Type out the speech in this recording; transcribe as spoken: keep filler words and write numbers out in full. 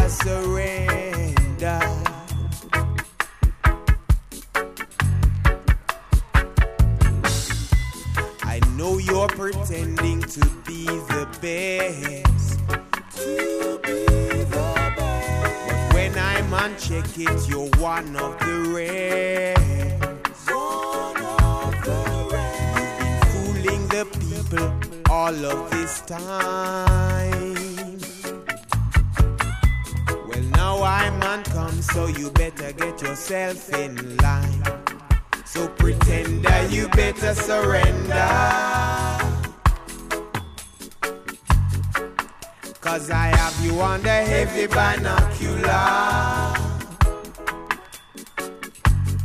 better surrender. I know you're pretending to be the best, to be the best. But when I'm on check it, you're one of the rest. One of the rest. You've been fooling the people all of this time. Well, now I'm on come, so you better get yourself in line. So pretender, you better surrender. Cause I have you under heavy binocular.